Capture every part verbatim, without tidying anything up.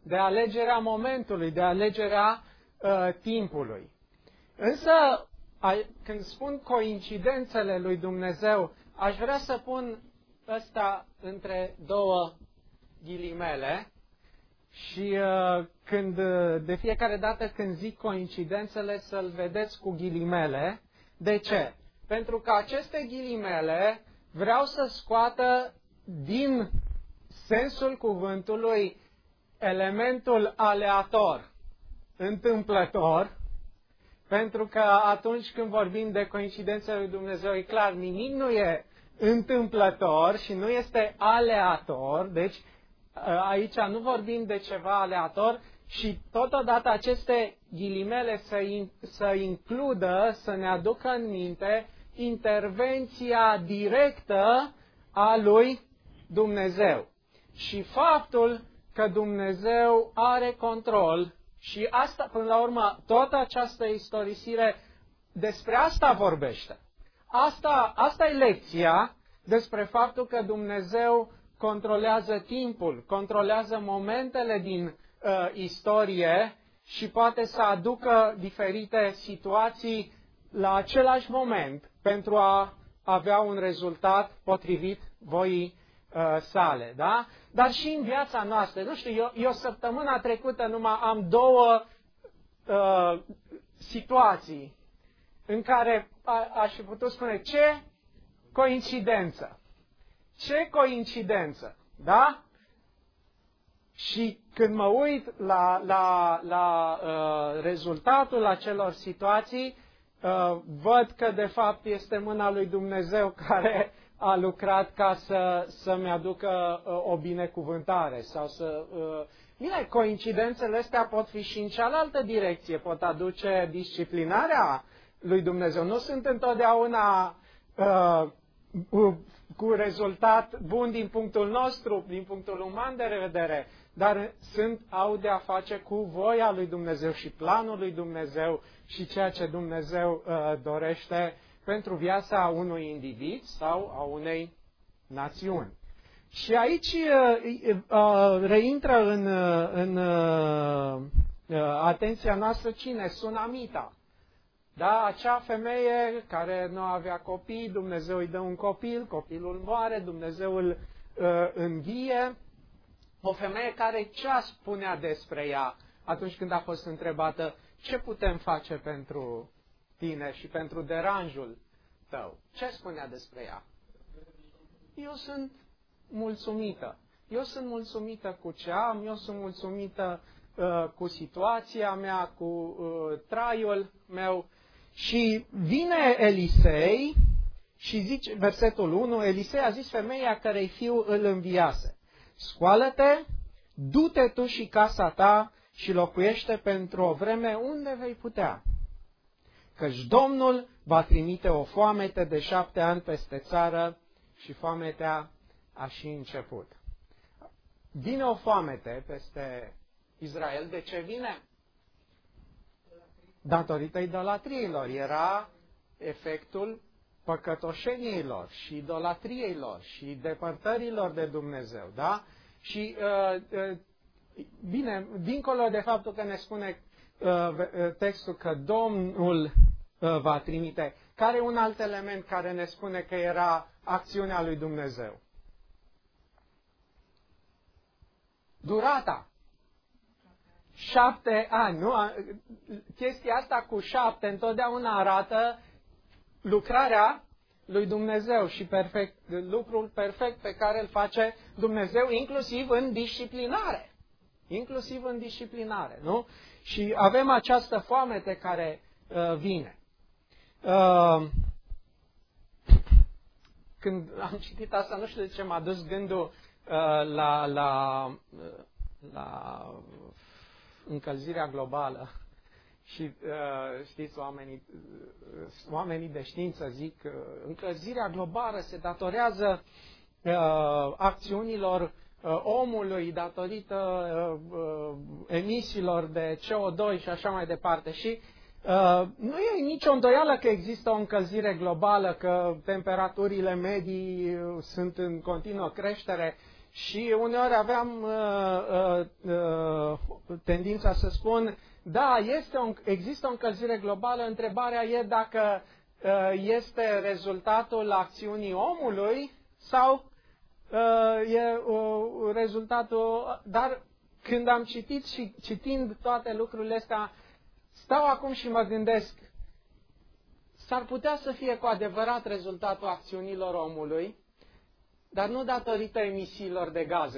de alegerea momentului, de alegerea uh, timpului. Însă, a, când spun coincidențele lui Dumnezeu, aș vrea să pun ăsta între două ghilimele și uh, când, de fiecare dată când zic coincidențele, să-l vedeți cu ghilimele. De ce? Pentru că aceste ghilimele vreau să scoată din sensul cuvântului elementul aleator, întâmplător, pentru că atunci când vorbim de coincidențele lui Dumnezeu, e clar, nimic nu e întâmplător și nu este aleator, deci aici nu vorbim de ceva aleator și totodată aceste ghilimele să, in, să includă, să ne aducă în minte intervenția directă a lui Dumnezeu. Și faptul că Dumnezeu are control și asta, până la urmă, toată această istorisire despre asta vorbește. Asta, asta e lecția despre faptul că Dumnezeu controlează timpul, controlează momentele din uh, istorie și poate să aducă diferite situații la același moment pentru a avea un rezultat potrivit voii uh, sale, da? Dar și în viața noastră. Nu știu, eu, eu săptămâna trecută numai am două uh, situații în care a, aș fi putut spune ce coincidență. Ce coincidență, da? Și când mă uit la, la, la uh, rezultatul acelor situații, uh, văd că de fapt este mâna lui Dumnezeu care a lucrat ca să, să-mi aducă uh, o binecuvântare. Sau să, uh, bine, coincidențele astea pot fi și în cealaltă direcție, pot aduce disciplinarea lui Dumnezeu. Nu sunt întotdeauna uh, cu rezultat bun din punctul nostru, din punctul uman de vedere, dar sunt, au de a face cu voia lui Dumnezeu și planul lui Dumnezeu și ceea ce Dumnezeu uh, dorește pentru viața unui individ sau a unei națiuni. Și aici uh, uh, reintră în, uh, în uh, atenția noastră cine? Sunamita. Da, acea femeie care nu avea copii, Dumnezeu îi dă un copil, copilul moare, Dumnezeu îl uh, învie. O femeie care ce spunea despre ea atunci când a fost întrebată ce putem face pentru tine și pentru deranjul tău? Ce spunea despre ea? Eu sunt mulțumită. Eu sunt mulțumită cu ce am, eu sunt mulțumită uh, cu situația mea, cu uh, traiul meu. Și vine Elisei și zice, versetul unu, Elisei a zis femeia cărei fiu îl înviase: scoală-te, du-te tu și casa ta și locuiește pentru o vreme unde vei putea, căci Domnul va trimite o foamete de șapte ani peste țară și foametea a și început. Vine o foamete peste Israel. De ce vine? Datorită idolatriilor. Era efectul păcătoșeniilor și idolatriilor și depărtărilor de Dumnezeu. Da? Și uh, uh, bine, dincolo de faptul că ne spune uh, textul că Domnul uh, va trimite, care e un alt element care ne spune că era acțiunea lui Dumnezeu? Durata. Șapte ani, nu? Chestia asta cu șapte întotdeauna arată lucrarea lui Dumnezeu și perfect, lucrul perfect pe care îl face Dumnezeu, inclusiv în disciplinare. Inclusiv în disciplinare, nu? Și avem această foamete care uh, vine. Uh, când am citit asta, nu știu de ce m-a dus gândul uh, la, la, uh, la încălzirea globală. Și uh, știți, oamenii, uh, oamenii de știință zic că uh, încălzirea globală se datorează uh, acțiunilor uh, omului, datorită uh, uh, emisiilor de C O doi și așa mai departe. Și uh, nu e nicio îndoială că există o încălzire globală, că temperaturile medii sunt în continuă creștere și uneori aveam uh, uh, uh, tendința să spun, da, este o, există o încălzire globală, întrebarea e dacă uh, este rezultatul acțiunii omului sau uh, e uh, rezultatul... Dar când am citit și citind toate lucrurile astea, stau acum și mă gândesc, s-ar putea să fie cu adevărat rezultatul acțiunilor omului, dar nu datorită emisiilor de gaze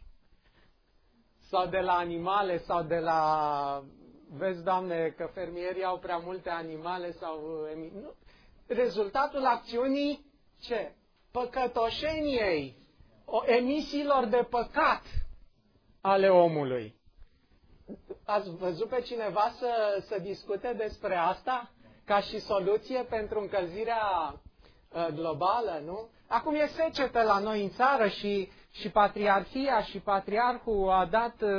sau de la animale sau de la... Vezi, Doamne, că fermierii au prea multe animale sau... Nu. Rezultatul acțiunii ce? Păcătoșeniei, o emisiilor de păcat ale omului. Ați văzut pe cineva să, să discute despre asta ca și soluție pentru încălzirea uh, globală, nu? Acum e secetă la noi în țară și, și patriarhia și patriarhul a dat uh,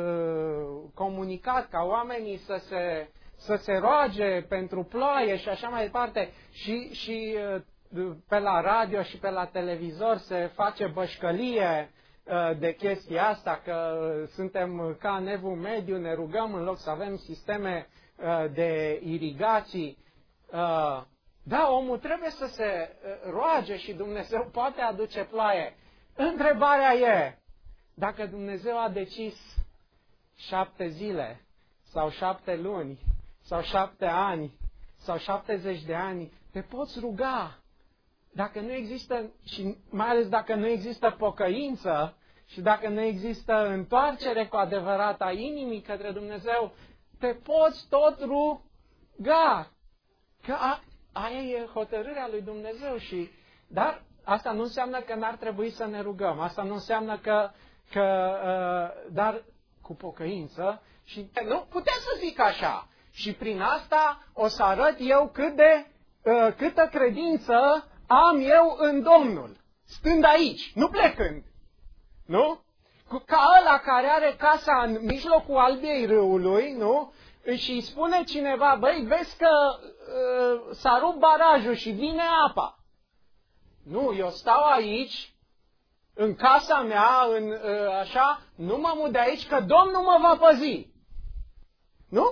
uh, comunicat ca oamenii să se, să se roage pentru ploaie și așa mai departe. Și, și uh, pe la radio și pe la televizor se face bășcălie uh, de chestia asta, că suntem ca în Evul Mediu, ne rugăm în loc să avem sisteme uh, de irigații. Uh, Da, omul trebuie să se roage și Dumnezeu poate aduce ploaie. Întrebarea e, dacă Dumnezeu a decis șapte zile, sau șapte luni, sau șapte ani, sau șaptezeci de ani, te poți ruga. Dacă nu există, și mai ales dacă nu există pocăință, și dacă nu există întoarcere cu adevărat a inimii către Dumnezeu, te poți tot ruga. Că a, Aia e hotărârea lui Dumnezeu și... Dar asta nu înseamnă că n-ar trebui să ne rugăm. Asta nu înseamnă că... că uh, dar cu pocăință și... Nu, putea să zic așa. Și prin asta o să arăt eu cât de... Uh, câtă credință am eu în Domnul. Stând aici, nu plecând. Nu? Ca ăla care are casa în mijlocul albiei râului, nu? Și îi spune cineva, băi, vezi că uh, s-a rupt barajul și vine apa. Nu, eu stau aici, în casa mea, în, uh, așa, nu mă mut de aici, că Domnul mă va păzi. Nu?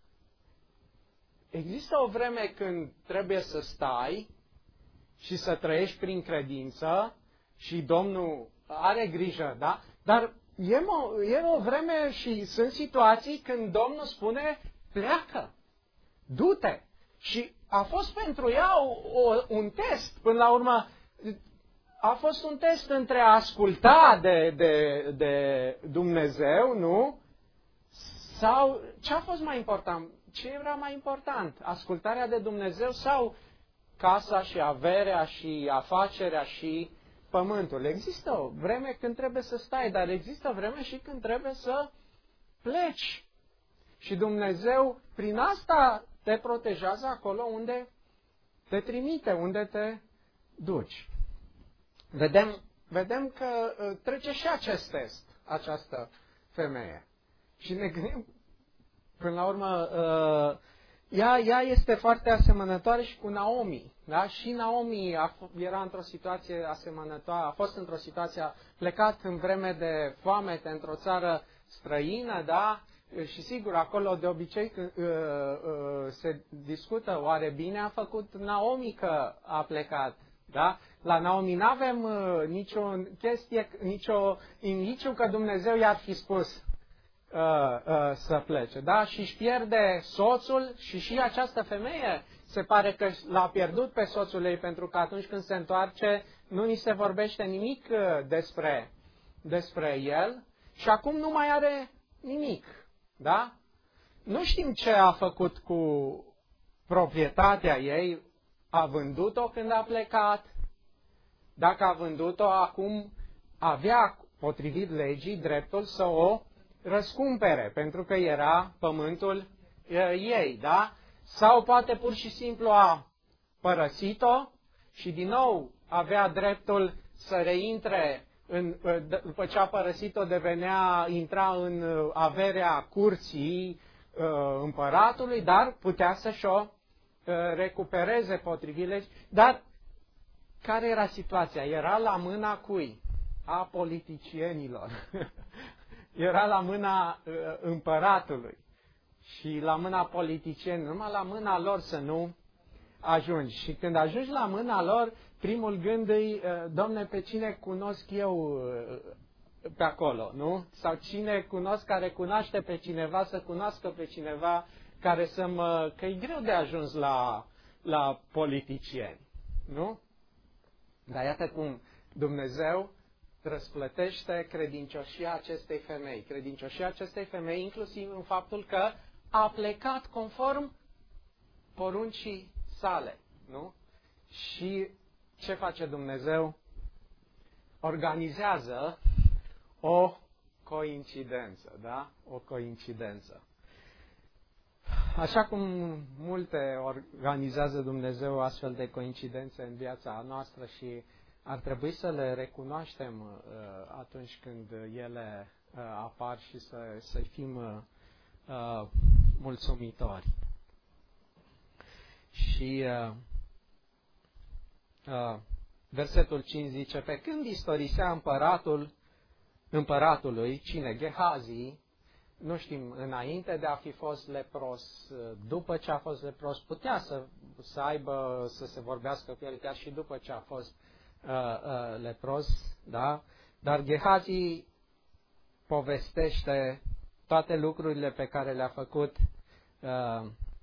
Există o vreme când trebuie să stai și să trăiești prin credință și Domnul are grijă, da? Dar E o, e o vreme și sunt situații când Domnul spune, pleacă, du-te. Și a fost pentru ea o, o, un test, până la urmă, a fost un test între a asculta de, de, de Dumnezeu, nu? Sau ce a fost mai important? Ce era mai important? Ascultarea de Dumnezeu sau casa și averea și afacerea și pământul? Există o vreme când trebuie să stai, dar există vreme și când trebuie să pleci. Și Dumnezeu prin asta te protejează acolo unde te trimite, unde te duci. Vedem, vedem că trece și acest test, această femeie. Și ne gândim, până la urmă, ea, ea este foarte asemănătoare și cu Naomi. Da? Și Naomi a, era într-o situație asemănătoare, a fost într-o situație, a plecat în vreme de foamete într-o țară străină, da? Și sigur, acolo de obicei când uh, uh, se discută, oare bine a făcut Naomi că a plecat, da? La Naomi nu avem uh, nicio chestie, nicio indiciu că Dumnezeu i-ar fi spus uh, uh, să plece, da? Și își pierde soțul și și această femeie se pare că l-a pierdut pe soțul ei, pentru că atunci când se întoarce nu ni se vorbește nimic uh, despre, despre el și acum nu mai are nimic. Da? Nu știm ce a făcut cu proprietatea ei, a vândut-o când a plecat, dacă a vândut-o, acum avea, potrivit legii, dreptul să o răscumpere, pentru că era pământul ei, da? Sau poate pur și simplu a părăsit-o și din nou avea dreptul să reintre. În, după ce a părăsit-o, devenea, intra în averea curții uh, împăratului, dar putea să-și o uh, recupereze potrivit legii. Dar care era situația? Era la mâna cui? a politicienilor. Era la mâna uh, împăratului și la mâna politicienilor, numai la mâna lor să nu ajungi. Și când ajungi la mâna lor, primul gând e, Doamne, pe cine cunosc eu pe acolo, nu? Sau cine cunosc care cunoaște pe cineva, să cunoască pe cineva care să mă... Că e greu de ajuns la, la politicieni, nu? Dar iată cum Dumnezeu răsplătește credincioșia acestei femei. Credincioșia acestei femei inclusiv în faptul că a plecat conform poruncii sale, nu? Și ce face Dumnezeu? Organizează o coincidență, da? O coincidență. Așa cum multe organizează Dumnezeu astfel de coincidențe în viața noastră și ar trebui să le recunoaștem uh, atunci când ele uh, apar și să, să fim uh, uh, mulțumitori. Și uh, uh, versetul cinci zice, pe când istorisea împăratul, împăratului, cine? Gehazi, nu știm, înainte de a fi fost lepros, după ce a fost lepros, putea să, să aibă, să se vorbească cu el chiar și după ce a fost uh, uh, lepros, da? Dar Gehazi povestește toate lucrurile pe care le-a făcut uh,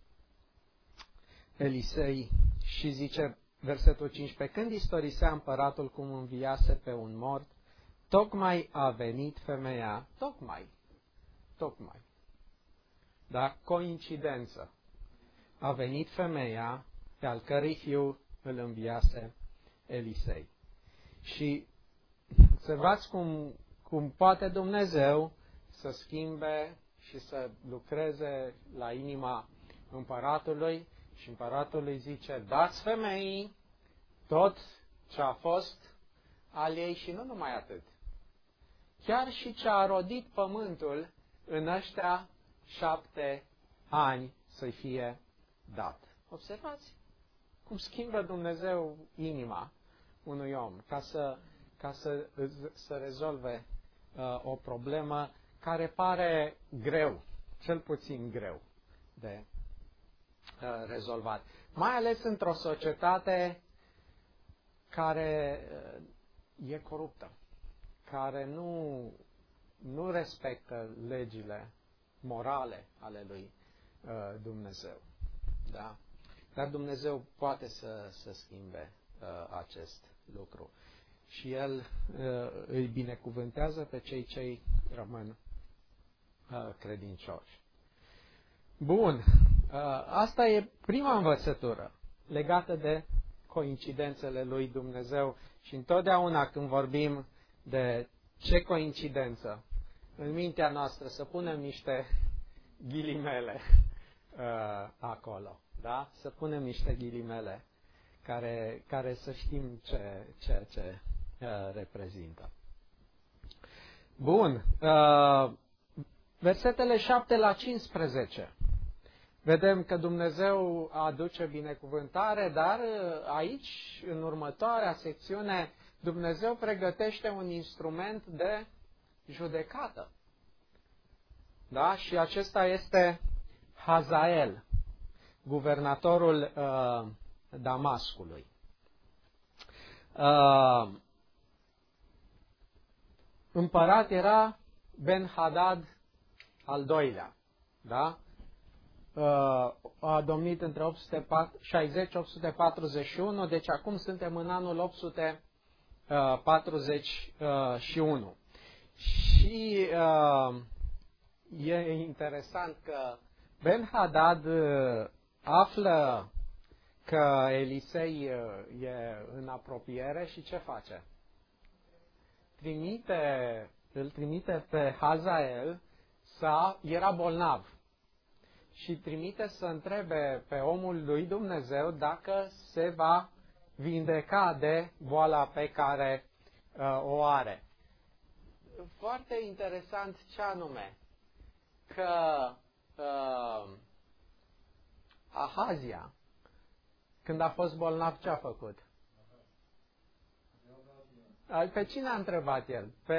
Elisei și zice, versetul cincisprezece, când istorisea împăratul cum înviase pe un mort, tocmai a venit femeia, tocmai, tocmai, da, coincidență, a venit femeia pe al cărei fiu îl înviase Elisei. Și observați cum, cum poate Dumnezeu să schimbe și să lucreze la inima împăratului și împăratul îi zice, dați femeii tot ce a fost al ei și nu numai atât. Chiar și ce a rodit pământul în ăștia șapte ani să-i fie dat. Observați cum schimbă Dumnezeu inima unui om ca să, ca să, să rezolve uh, o problemă care pare greu, cel puțin greu de uh, rezolvat. Mai ales într-o societate care uh, e coruptă, care nu, nu respectă legile morale ale lui uh, Dumnezeu. Da? Dar Dumnezeu poate să, să schimbe uh, acest lucru. Și El uh, îi binecuvântează pe cei ce rămân uh, credincioși. Bun. Uh, asta e prima învățătură legată de coincidențele lui Dumnezeu și întotdeauna când vorbim de ce coincidență, în mintea noastră să punem niște ghilimele uh, acolo, da? Să punem niște ghilimele care, care să știm ce, ce, ce uh, reprezintă. Bun. Uh, versetele șapte la cincisprezece. Vedem că Dumnezeu aduce binecuvântare, dar aici, în următoarea secțiune, Dumnezeu pregătește un instrument de judecată. Da? Și acesta este Hazael, guvernatorul uh, Damascului. Uh, împărat era Ben-Hadad al doilea. Da? A domnit între opt sute șaizeci și opt sute patruzeci și unu, deci acum suntem în anul opt sute patruzeci și unu. Și uh, e interesant că Ben-Hadad află că Elisei e în apropiere și ce face? Trimite, îl trimite pe Hazael, să, era bolnav. Și trimite să întrebe pe omul lui Dumnezeu dacă se va vindeca de boala pe care uh, o are. Foarte interesant ce anume, că uh, Ahazia, când a fost bolnav, ce a făcut? Pe cine a întrebat el? Pe,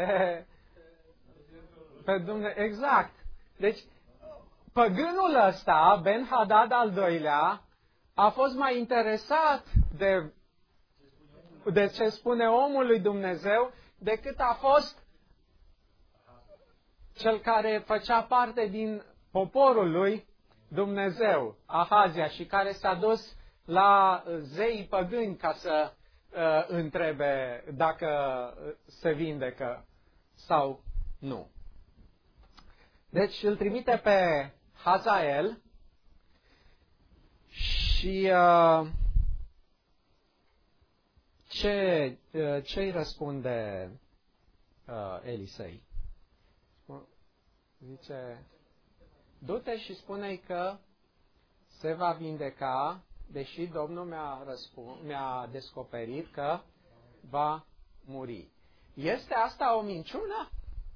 pe Dumnezeu. Exact. Deci, păgânul ăsta, Ben-Hadad al doilea, a fost mai interesat de, de ce spune omul lui Dumnezeu decât a fost cel care făcea parte din poporul lui Dumnezeu, Ahazia, și care s-a dus la zeii păgâni ca să uh, întrebe dacă se vindecă sau nu. Deci îl trimite pe Hazael și uh, ce uh, ce îi răspunde uh, Elisei? Zice, du-te și spune-i că se va vindeca, deși Domnul mi-a, răspund, mi-a descoperit că va muri. Este asta o minciună?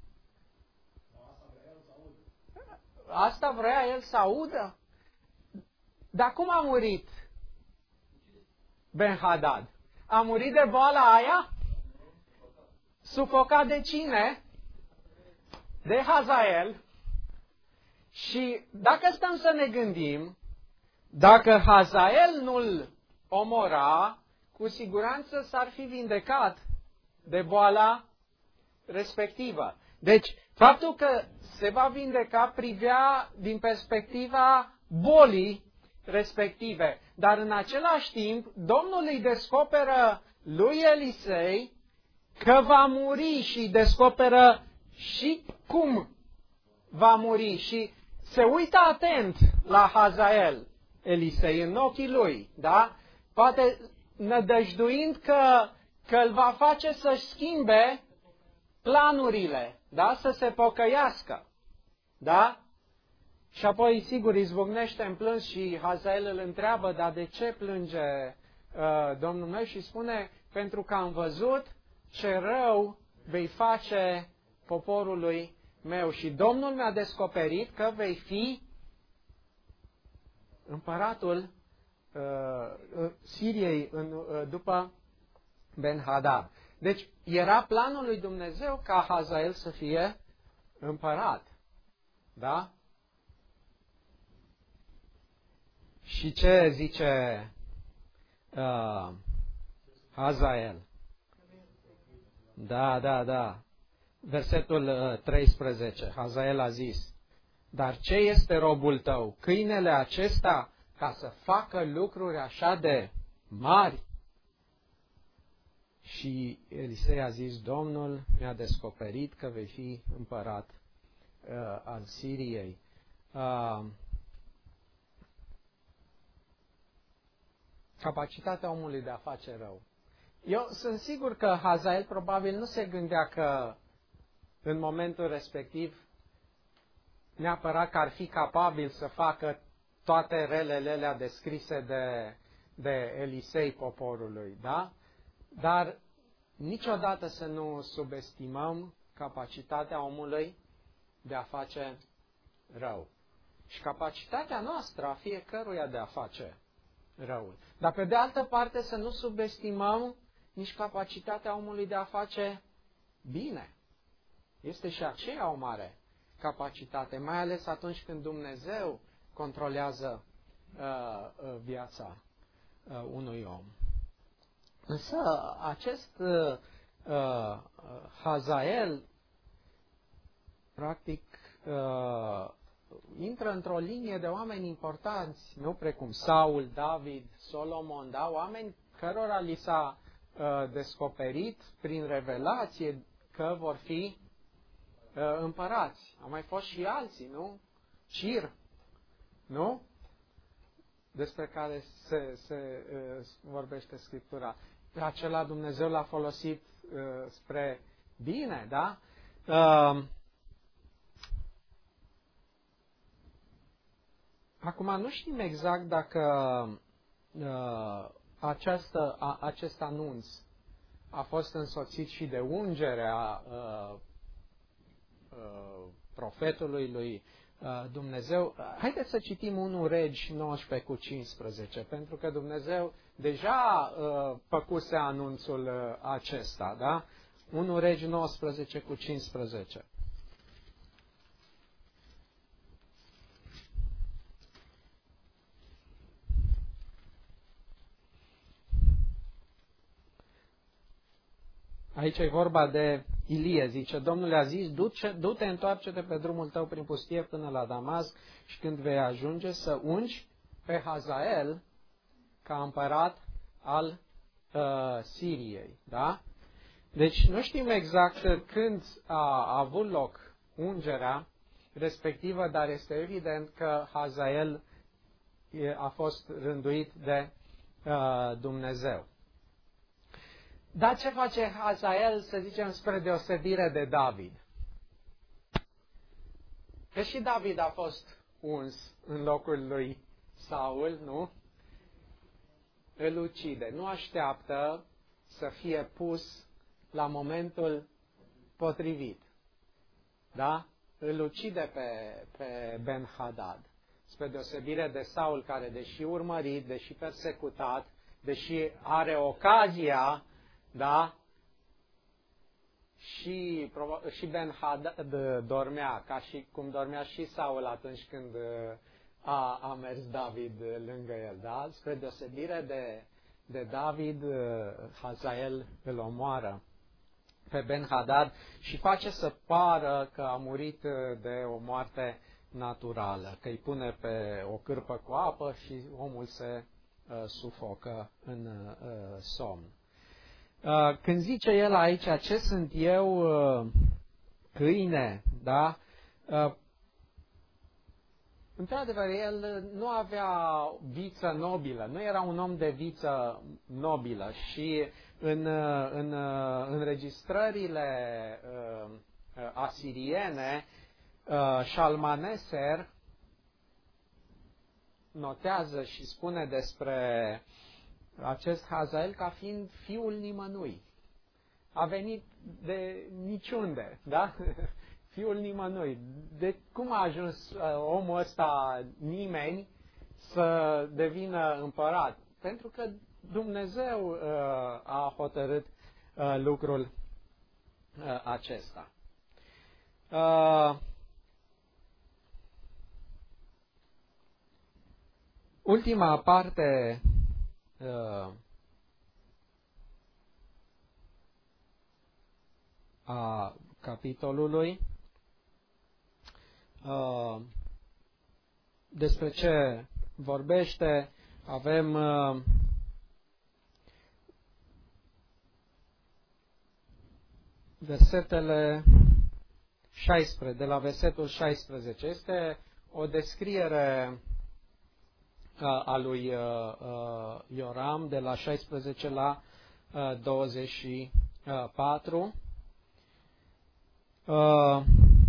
Asta vrea el să audă? Dar cum a murit Ben-Hadad? A murit de boala aia? Sufocat de cine? De Hazael. Și dacă stăm să ne gândim, dacă Hazael nu-l omora, cu siguranță s-ar fi vindecat de boala respectivă. Deci, faptul că se va vindeca privea din perspectiva bolii respective. Dar în același timp, Domnul îi descoperă lui Elisei că va muri și îi descoperă și cum va muri. Și se uită atent la Hazael, Elisei, în ochii lui, da? Poate nădăjduind că, că îl va face să-și schimbe planurile, da? Să se pocăiască, da? Și apoi, sigur, izbucnește în plâns și Hazael îl întreabă, dar de ce plânge uh, Domnul meu? Și spune, pentru că am văzut ce rău vei face poporului meu și Domnul mi-a descoperit că vei fi împăratul uh, Siriei în, uh, după Ben-Hadad. Deci era planul lui Dumnezeu ca Hazael să fie împărat. Da? Și ce zice uh, Hazael? Da, da, da. Versetul uh, treisprezece. Hazael a zis, dar ce este robul tău? Câinele acesta ca să facă lucruri așa de mari? Și Elisei a zis, Domnul mi-a descoperit că vei fi împărat uh, al Siriei. Uh, capacitatea omului de a face rău. Eu sunt sigur că Hazael probabil nu se gândea că în momentul respectiv neapărat că ar fi capabil să facă toate relele alea descrise de, de Elisei poporului, da? Dar niciodată să nu subestimăm capacitatea omului de a face rău. Și capacitatea noastră a fiecăruia de a face răul. Dar pe de altă parte să nu subestimăm nici capacitatea omului de a face bine. Este și aceea o mare capacitate, mai ales atunci când Dumnezeu controlează uh, viața uh, unui om. Însă acest uh, uh, Hazael practic uh, intră într-o linie de oameni importanți, nu precum Saul, David, Solomon, da? Oameni cărora li s-a uh, descoperit prin revelație că vor fi uh, împărați. Au mai fost și alții, nu? Cir, nu? Despre care se, se uh, vorbește Scriptura. Acela Dumnezeu l-a folosit uh, spre bine, da? Uh, Acum nu știm exact dacă uh, această, a, acest anunț a fost însoțit și de ungerea uh, uh, profetului lui uh, Dumnezeu. Haideți să citim unu Regi nouăsprezece cu cincisprezece, pentru că Dumnezeu deja uh, făcuse anunțul uh, acesta, da? unu Regi nouăsprezece cu cincisprezece. Aici e vorba de Ilie, zice, Domnul a zis, du-te, întoarce-te pe drumul tău prin pustie până la Damasc și când vei ajunge să ungi pe Hazael ca împărat al uh, Siriei. Da? Deci nu știm exact când a avut loc ungerea respectivă, dar este evident că Hazael a fost rânduit de uh, Dumnezeu. Dar ce face Hazael, să zicem, spre deosebire de David? Că și David a fost uns în locul lui Saul, nu? Îl ucide. Nu așteaptă să fie pus la momentul potrivit. Da? Îl ucide pe, pe Ben-Hadad. Spre deosebire de Saul, care, deși urmărit, deși persecutat, deși are ocazia, da? Și, și Ben-Hadad dormea, ca și cum dormea și Saul atunci când a, a mers David lângă el. Da? Spre deosebire de, de David, Hazael îl omoară pe Ben-Hadad și face să pară că a murit de o moarte naturală, că îi pune pe o cârpă cu apă și omul se uh, sufocă în uh, somn. Uh, când zice el aici, ce sunt eu, uh, câine, da? Uh, într-adevăr, el nu avea viță nobilă, nu era un om de viță nobilă și în, în înregistrările uh, asiriene, uh, Shalmaneser notează și spune despre acest Hazael ca fiind fiul nimănui. A venit de niciunde, da? Fiul nimănui. De cum a ajuns uh, omul ăsta nimeni să devină împărat? Pentru că Dumnezeu uh, a hotărât uh, lucrul uh, acesta. Uh, ultima parte uh, a capitolului uh, despre ce vorbește, avem uh, versetele șaisprezece, de la versetul șaisprezece. Este o descriere uh, a lui uh, uh, Ioram de la șaisprezece la uh, douăzeci și patru. Uh,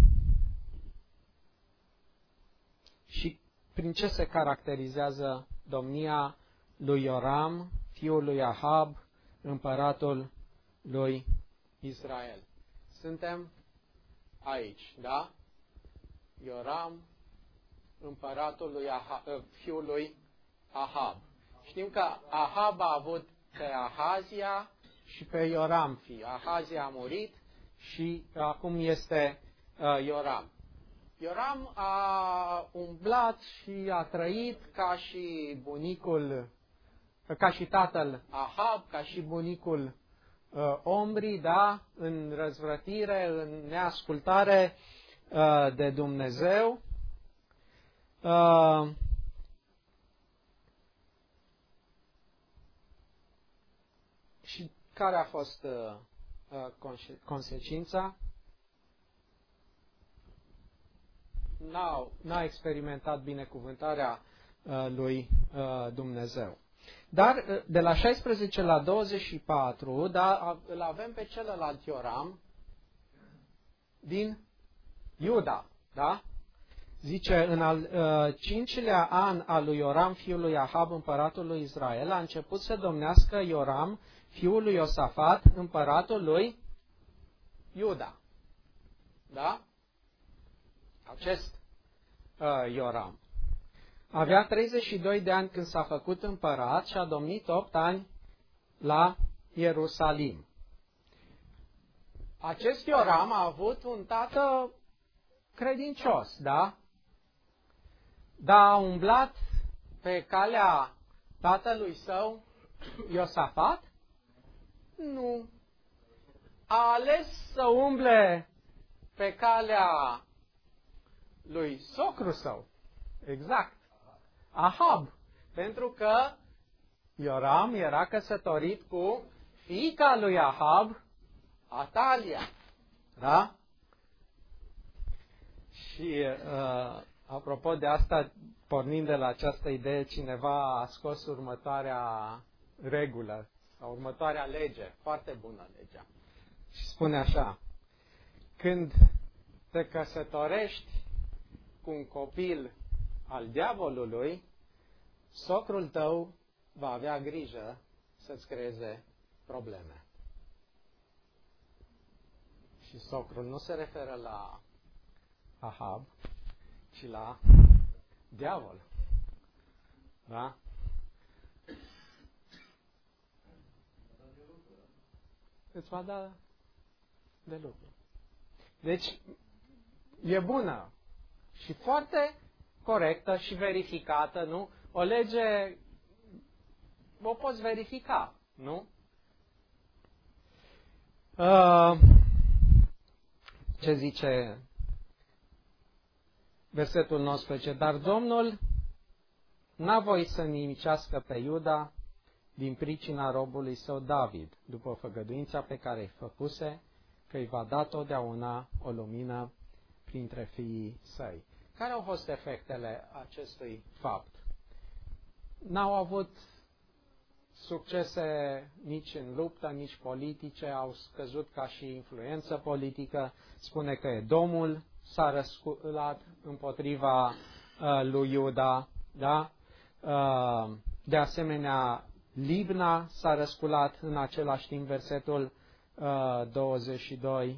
și prin ce se caracterizează domnia lui Ioram, fiul lui Ahab, împăratul lui Israel. Suntem aici, da? Ioram, împăratul lui Ahab, fiul lui Ahab. Știm că Ahab a avut pe Ahazia și pe Ioram fi. Ahazia a murit și acum este uh, Ioram. Ioram a umblat și a trăit ca și bunicul, ca și tatăl Ahab, ca și bunicul uh, Omri, da, în răzvrătire, în neascultare uh, de Dumnezeu. Uh, și care a fost uh, uh, consecința? N-a, n-a experimentat binecuvântarea uh, lui uh, Dumnezeu. Dar uh, de la șaisprezece la douăzeci și patru, da, îl avem pe celălalt Ioram din Iuda, da? Zice, în al uh, cincilea an al lui Ioram, fiul lui Ahab, împăratul lui Israel, a început să domnească Ioram, fiul lui Iosafat, împăratul lui Iuda. Da? Acest uh, Ioram avea treizeci și doi de ani când s-a făcut împărat și a domnit opt ani la Ierusalim. acest Ioram a avut un tată credincios, da? Dar a umblat pe calea tatălui său, Iosafat? Nu. A ales să umble pe calea lui socru său. Exact. Ahab. Pentru că Ioram era căsătorit cu fiica lui Ahab, Atalia. Da? Și uh, apropo de asta, pornind de la această idee, cineva a scos următoarea regulă sau următoarea lege, foarte bună legea. Și spune așa: când te căsătorești cu un copil al diavolului, socrul tău va avea grijă să-ți creeze probleme. Și socrul nu se referă la Ahab, ci la diavol. Da? Îți va da de lucru. Deci, e bună și foarte corectă și verificată, nu? O lege o poți verifica, nu? Uh, ce zice versetul nouăsprezece? Dar Domnul n-a voit să nimicească pe Iuda din pricina robului său David, după făgăduința pe care îi făcuse, că îi va da totdeauna o lumină printre fiii săi. Care au fost efectele acestui fapt? N-au avut succese nici în luptă, nici politice, au scăzut ca și influență politică. Spune că Edomul s-a răsculat împotriva uh, lui Iuda, da? Uh, de asemenea, Libna s-a răsculat în același timp, versetul uh, douăzeci și doi.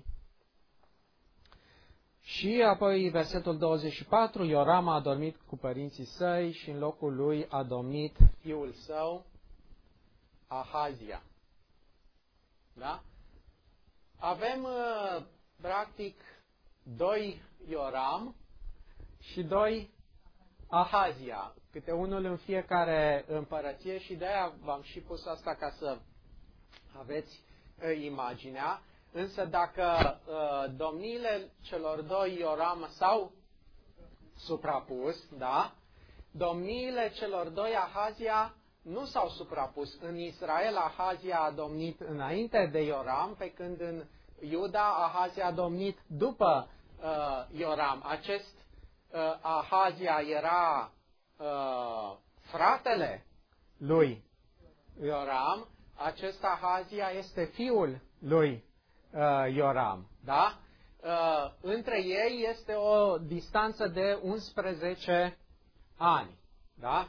Și apoi versetul douăzeci și patru, Ioram a dormit cu părinții săi și în locul lui a domnit fiul său, Ahazia. Da? Avem, uh, practic, doi Ioram și doi Ahazia, câte unul în fiecare împărăție, și de-aia v-am și pus asta ca să aveți uh, imaginea. Însă dacă uh, domniile celor doi Ioram s-au suprapus, da? Domniile celor doi Ahazia nu s-au suprapus. În Israel Ahazia a domnit înainte de Ioram, pe când în Iuda Ahazia a domnit după uh, Ioram. Acest uh, Ahazia era uh, fratele lui Ioram, acest Ahazia este fiul lui uh, Ioram. Da? Uh, între ei este o distanță de unsprezece ani. Da?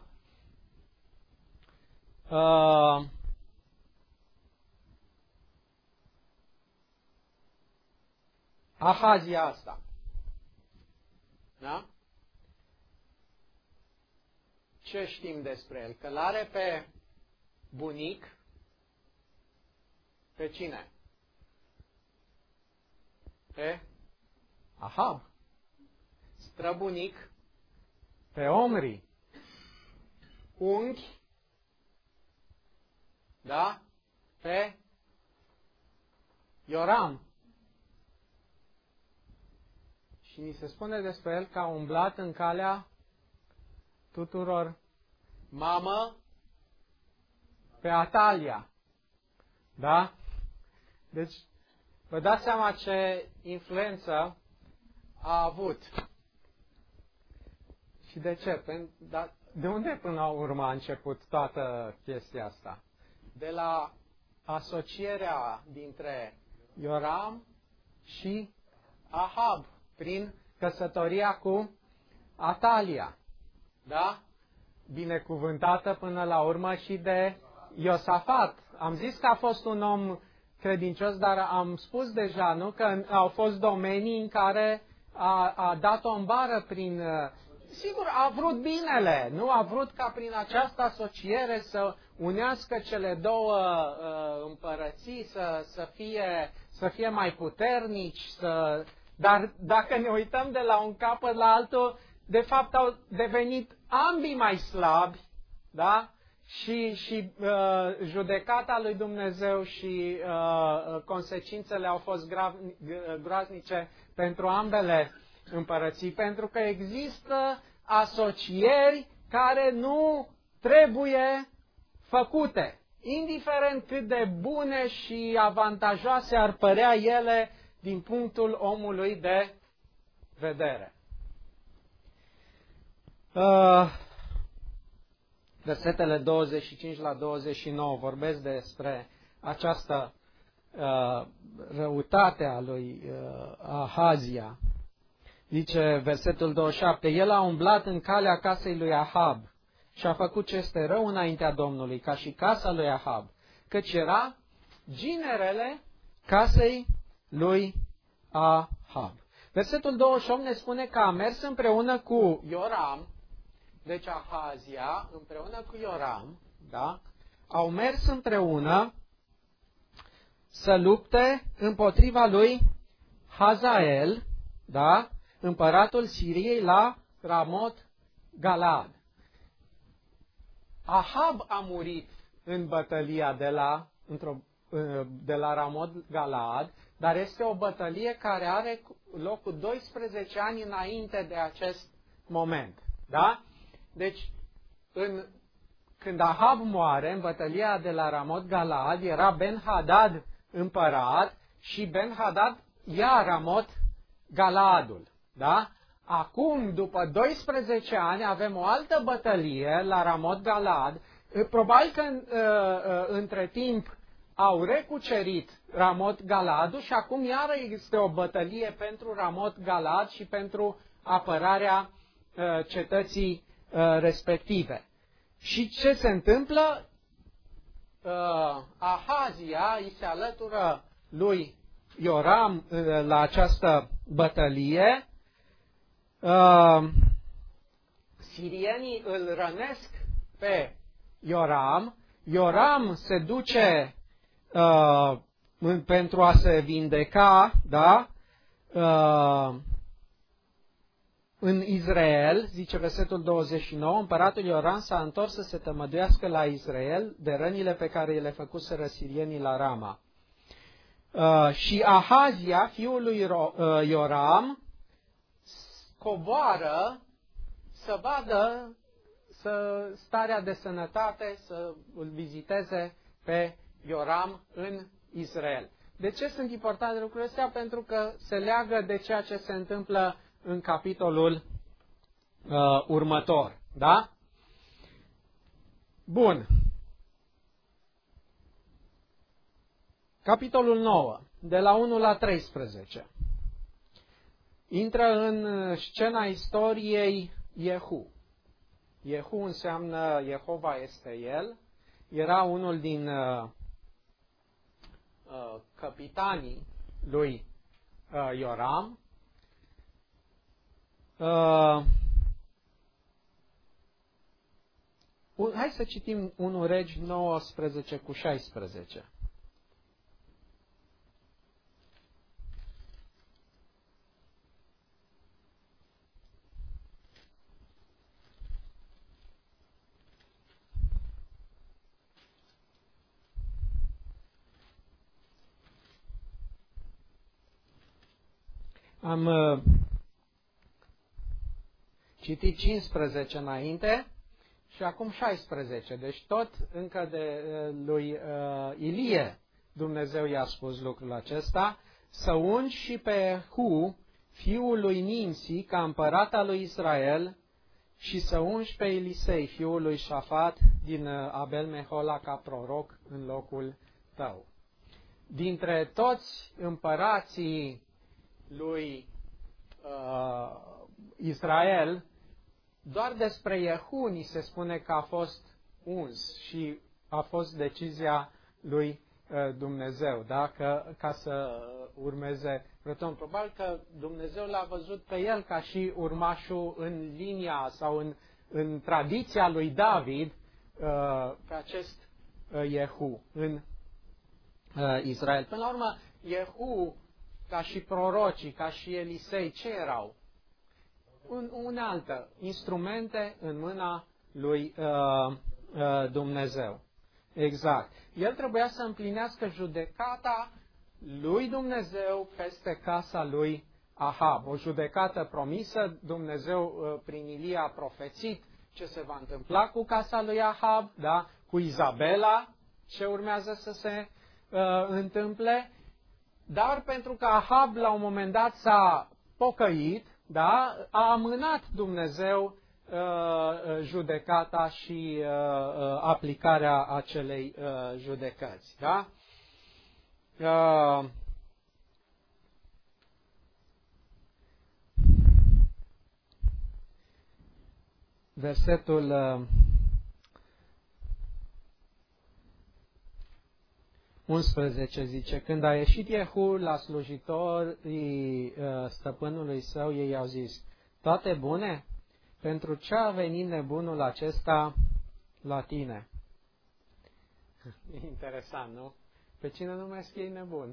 Uh, Ahazia asta. Da? Ce știm despre el? Că l-are pe bunic. Pe cine? Pe Ahab. Străbunic. Pe Omri. Unghi. Da? Pe Ioram. Și ni se spune despre el că a umblat în calea tuturor. Mamă pe Atalia. Da? Deci, vă dați seama ce influență a avut. Și de ce? De unde până la urmă a început toată chestia asta? De la asocierea dintre Ioram și Ahab, prin căsătoria cu Atalia. Da? Binecuvântată până la urmă și de Iosafat. Am zis că a fost un om credincios, dar am spus deja, nu? Că au fost domenii în care a, a dat o bară prin uh, sigur, a vrut binele, nu a vrut ca prin această asociere să unească cele două uh, împărății, să, să, fie, să fie mai puternici, să... dar dacă ne uităm de la un capăt la altul, de fapt au devenit ambii mai slabi, da? Și, și uh, judecata lui Dumnezeu și uh, consecințele au fost grav, groaznice pentru ambele împărății, pentru că există asocieri care nu trebuie făcute, indiferent cât de bune și avantajoase ar părea ele din punctul omului de vedere. Uh, versetele douăzeci și cinci la douăzeci și nouă vorbesc despre această uh, răutate a lui uh, Ahazia. Zice versetul douăzeci și șapte, el a umblat în calea casei lui Ahab și a făcut ce este rău înaintea Domnului, ca și casa lui Ahab, căci era ginerele casei lui Ahab. Versetul douăzeci și opt ne spune că a mers împreună cu Ioram, deci Ahazia împreună cu Ioram, da? Au mers împreună să lupte împotriva lui Hazael, da? Împăratul Siriei la Ramot Galaad. Ahab a murit în bătălia de la, de la Ramot Galaad, dar este o bătălie care are loc cu doisprezece ani înainte de acest moment. Da? Deci, în, când Ahab moare în bătălia de la Ramot Galaad, era Ben-Hadad împărat și Ben-Hadad ia Ramot Galaadul. Da? Acum, după doisprezece ani, avem o altă bătălie la Ramot Galaad. Probabil că între timp au recucerit Ramot Galaadul și acum iară este o bătălie pentru Ramot Galaad și pentru apărarea cetății respective. Și ce se întâmplă? Ahazia îi se alătură lui Ioram la această bătălie. Sirienii îl rănesc pe Ioram. Ioram se duce uh, pentru a se vindeca, da? Uh, în Israel, zice versetul douăzeci și nouă, împăratul Ioram s-a întors să se tămăduiască la Israel de rănile pe care le făcuseră sirienii la Rama. Uh, și Ahazia, fiul lui Ioram, coboară să vadă să, starea de sănătate, să îl viziteze pe Ioram în Israel. De ce sunt importante lucrurile astea? Pentru că se leagă de ceea ce se întâmplă în capitolul uh, următor. Da? Bun. Capitolul nouă, de la unu la treisprezece. Intră în scena istoriei Jehu. Jehu înseamnă Jehova este el. Era unul din uh, uh, capitanii lui uh, Ioram. Uh, un, hai să citim unu Regi nouăsprezece cu șaisprezece. Am uh, citit cincisprezece înainte și acum șaisprezece. Deci tot încă de uh, lui uh, Ilie Dumnezeu i-a spus lucrul acesta, să ungi și pe Hu, fiul lui Nimsi, ca împărat al lui Israel, și să ungi pe Elisei, fiul lui Șafat, din uh, Abel Mehola, ca proroc în locul tău. Dintre toți împărații lui uh, Israel, doar despre Jehu ni se spune că a fost uns și a fost decizia lui uh, Dumnezeu, da? Că, ca să urmeze Vreton. Probabil că Dumnezeu l-a văzut pe el ca și urmașul în linia sau în, în tradiția lui David, pe acest Iehu în Israel. Până la urmă, Iehu, ca și prorocii, ca și Elisei, ce erau? Un, unealtă, instrumente în mâna lui uh, uh, Dumnezeu. Exact. El trebuia să împlinească judecata lui Dumnezeu peste casa lui Ahab. O judecată promisă, Dumnezeu uh, prin Ilie a profețit ce se va întâmpla cu casa lui Ahab, da? Cu Izabela, ce urmează să se uh, întâmple. Dar pentru că Ahab la un moment dat s-a pocăit, da? A amânat Dumnezeu uh, judecata și uh, uh, aplicarea acelei uh, judecăți. Da? Uh, versetul uh, unsprezece zice, când a ieșit Iehu la slujitorii uh, stăpânului său, ei au zis, toate bune? Pentru ce a venit nebunul acesta la tine? E interesant, nu? Pe cine numesc ei nebun?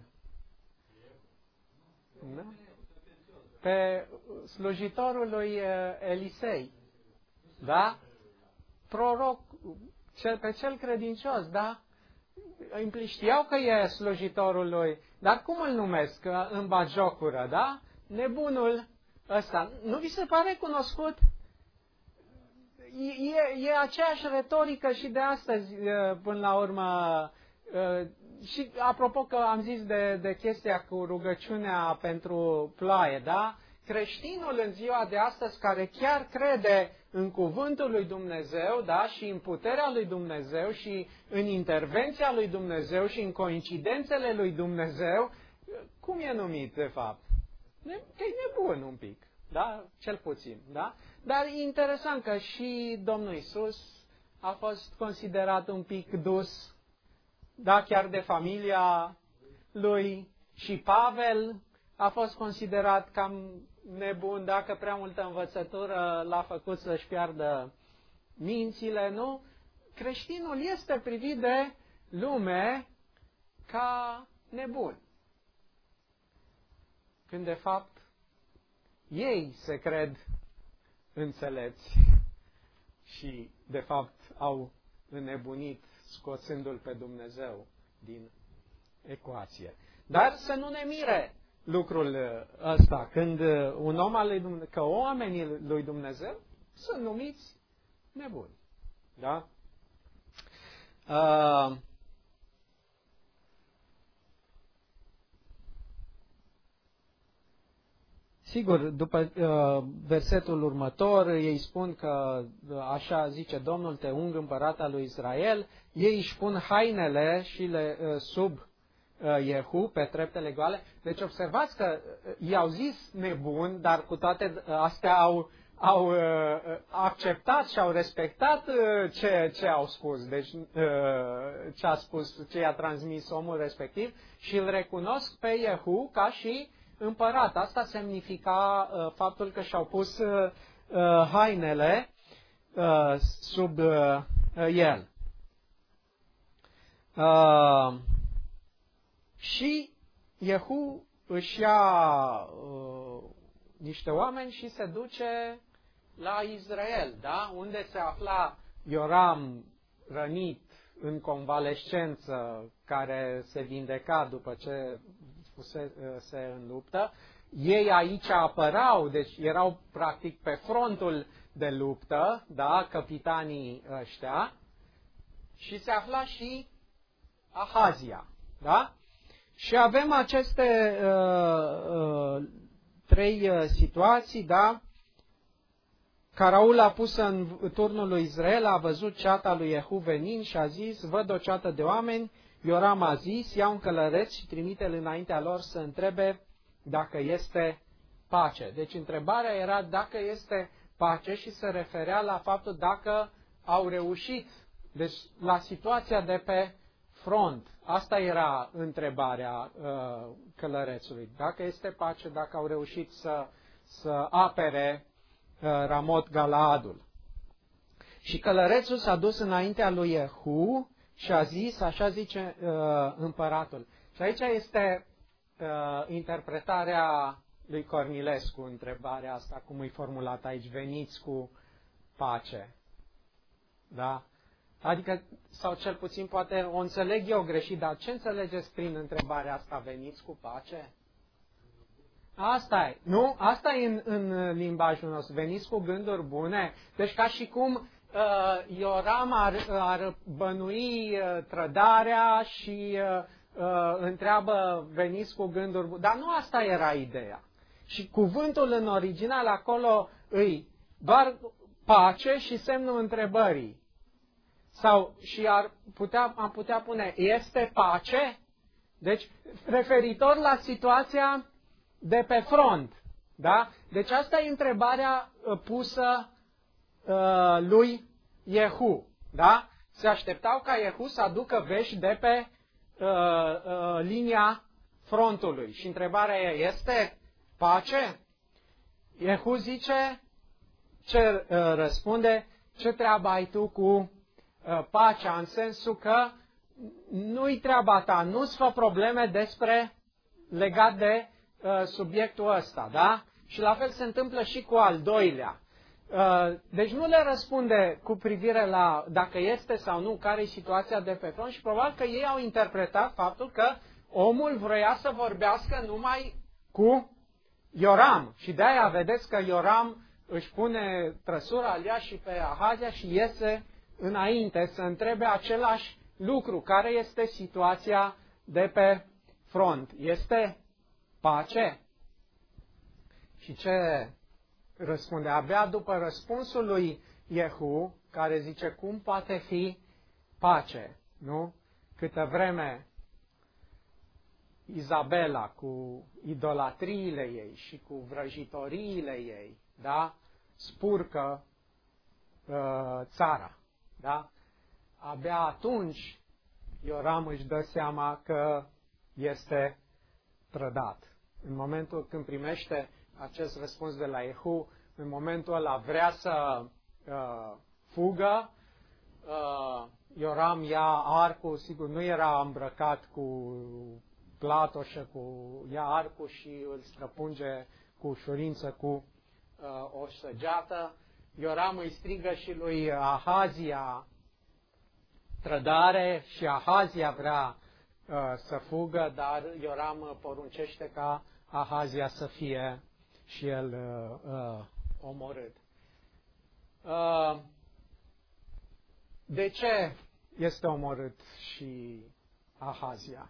Da? Pe slujitorul lui Elisei, da? Proroc, cel, pe cel credincios, da? Știau că e slujitorul lui, dar cum îl numesc în batjocură, da? Nebunul ăsta. Nu vi se pare cunoscut? E, e aceeași retorică și de astăzi, până la urmă. Și apropo că am zis de, de chestia cu rugăciunea pentru ploaie, da? Creștinul în ziua de astăzi care chiar crede în cuvântul lui Dumnezeu, da? Și în puterea lui Dumnezeu și în intervenția lui Dumnezeu și în coincidențele lui Dumnezeu, cum e numit de fapt? Că e nebun un pic, da? Cel puțin, da? Dar e interesant că și Domnul Iisus a fost considerat un pic dus, da? Chiar de familia lui, și Pavel a fost considerat cam nebun, dacă prea multă învățătură l-a făcut să-și piardă mințile, nu? Creștinul este privit de lume ca nebun. Când de fapt ei se cred înțelepți și de fapt au înnebunit scoțându-L pe Dumnezeu din ecuație. Dar să nu ne mire lucrul ăsta, când un om al lui Dumnezeu, că oamenii lui Dumnezeu sunt numiți nebuni. Da? Uh, sigur, după uh, versetul următor, ei spun că, așa zice Domnul, te ung împărata lui Israel, ei își pun hainele și le uh, sub Iehu pe treptele goale. Deci observați că i-au zis nebun, dar cu toate astea au, au acceptat și au respectat ce, ce au spus. Deci ce a spus, ce i-a transmis omul respectiv și îl recunosc pe Iehu ca și împărat. Asta semnifica faptul că și-au pus hainele sub el. Și Iehu își ia uh, niște oameni și se duce la Israel, da? Unde se afla Ioram rănit în convalescență, care se vindeca după ce fusese în luptă. Ei aici apărau, deci erau practic pe frontul de luptă, da? Capitanii ăștia. Și se afla și Ahazia, da? Și avem aceste uh, uh, trei uh, situații, da? Caraul a pus în turnul lui Israel, a văzut ceata lui Iehu venind și a zis, văd o ceată de oameni, Ioram a zis, ia un călăreț și trimite-l înaintea lor să întrebe dacă este pace. Deci întrebarea era dacă este pace și se referea la faptul dacă au reușit, deci la situația de pe front. Asta era întrebarea uh, călărețului. Dacă este pace, dacă au reușit să, să apere uh, Ramot Galaadul. Și călărețul s-a dus înaintea lui Jehu și a zis, așa zice uh, împăratul. Și aici este uh, interpretarea lui Cornilescu, întrebarea asta, cum e formulată aici, veniți cu pace. Da? Adică, sau cel puțin poate o înțeleg eu greșit, dar ce înțelegeți prin întrebarea asta, veniți cu pace? Asta e, nu? Asta e în, în limbajul nostru, veniți cu gânduri bune. Deci ca și cum uh, Ioram ar, ar bănui uh, trădarea și uh, uh, întreabă, veniți cu gânduri bune. Dar nu asta era ideea. Și cuvântul în original acolo îi doar pace și semnul întrebării. Sau și ar putea, am putea pune, este pace? Deci, referitor la situația de pe front. Da? Deci asta e întrebarea pusă uh, lui Jehu. Da? Se așteptau ca Jehu să aducă vești de pe uh, uh, linia frontului. Și întrebarea e, este pace? Jehu zice, ce uh, răspunde, ce treabă ai tu cu uh, pacea, în sensul că nu-i treaba ta, nu-ți fă probleme despre legat de uh, subiectul ăsta, da? Și la fel se întâmplă și cu al doilea. Uh, deci nu le răspunde cu privire la dacă este sau nu, care e situația de pe front și probabil că ei au interpretat faptul că omul vrea să vorbească numai cu Ioram. Și de-aia vedeți că Ioram își pune trăsura, îl ia și pe Ahazia și iese înainte să întrebe același lucru. Care este situația de pe front? Este pace? Și ce răspunde? Abia după răspunsul lui Jehu, care zice, cum poate fi pace? Nu? Câtă vreme Izabela cu idolatriile ei și cu vrăjitoriile ei, da? Spurcă uh, țara. Da? Abia atunci Ioram își dă seama că este trădat. În momentul când primește acest răspuns de la Jehu, în momentul ăla vrea să uh, fugă, uh, Ioram ia arcul, sigur nu era îmbrăcat cu platoșă, cu ia arcul și îl străpunge cu ușurință cu uh, o săgeată. Ioram îi strigă și lui Ahazia trădare și Ahazia vrea uh, să fugă, dar Ioram poruncește ca Ahazia să fie și el uh, uh, omorât. Uh, de ce este omorât și Ahazia?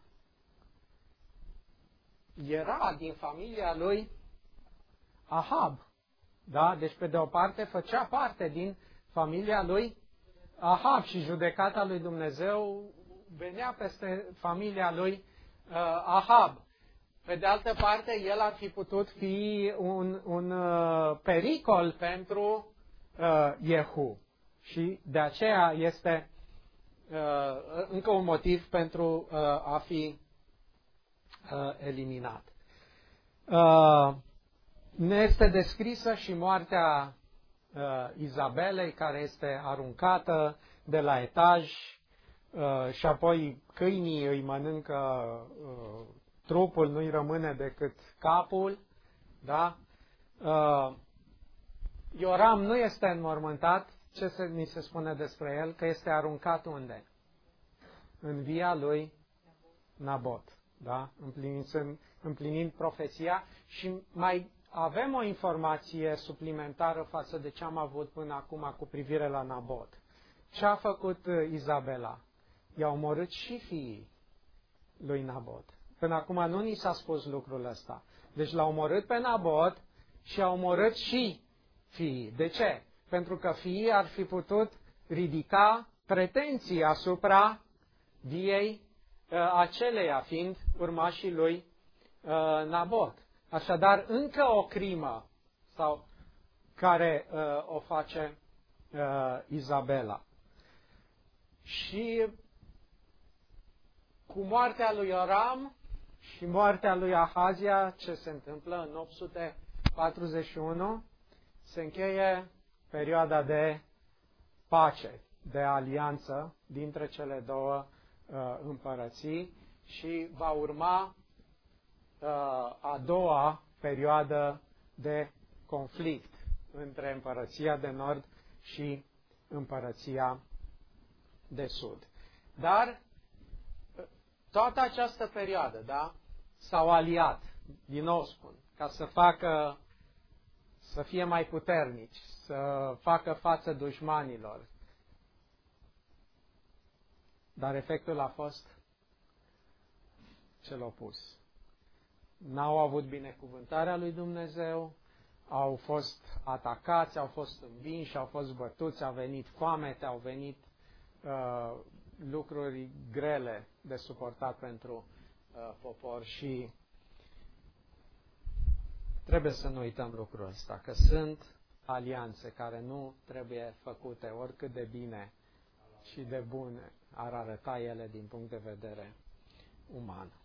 Era din familia lui Ahab. Da? Deci, pe de o parte, făcea parte din familia lui Ahab și judecata lui Dumnezeu venea peste familia lui uh, Ahab. Pe de altă parte, el ar fi putut fi un, un uh, pericol pentru uh, Jehu. Și de aceea este uh, încă un motiv pentru uh, a fi uh, eliminat. Uh, ne este descrisă și moartea uh, Izabelei, care este aruncată de la etaj uh, și apoi câinii îi mănâncă uh, trupul, nu-i rămâne decât capul. Da? Uh, Ioram nu este înmormântat. Ce se, ni se spune despre el? Că este aruncat unde? În via lui Nabot. Da? Împlinind, împlinind profeția. Și mai avem o informație suplimentară față de ce am avut până acum cu privire la Nabot. Ce a făcut Izabela? I-a omorât și fiii lui Nabot. Până acum nu ni s-a spus lucrul ăsta. Deci l-a omorât pe Nabot și a omorât și fiii. De ce? Pentru că fiii ar fi putut ridica pretenții asupra viei uh, aceleia, fiind urmașii lui uh, Nabot. Așadar, încă o crimă sau care uh, o face uh, Izabela. Și cu moartea lui Ioram și moartea lui Ahazia, ce se întâmplă în opt sute patruzeci și unu, se încheie perioada de pace, de alianță dintre cele două uh, împărății și va urma uh, a doua perioadă de conflict între împărăția de nord și împărăția de sud. Dar toată această perioadă, da, s-au aliat, din nou spun, ca să facă, să fie mai puternici, să facă față dușmanilor. Dar efectul a fost cel opus. N-au avut binecuvântarea lui Dumnezeu, au fost atacați, au fost învinși, au fost bătuți, au venit foamete, au venit uh, lucruri grele de suportat pentru uh, popor și trebuie să nu uităm lucrul ăsta, că sunt alianțe care nu trebuie făcute oricât de bine și de bune ar arăta ele din punct de vedere uman.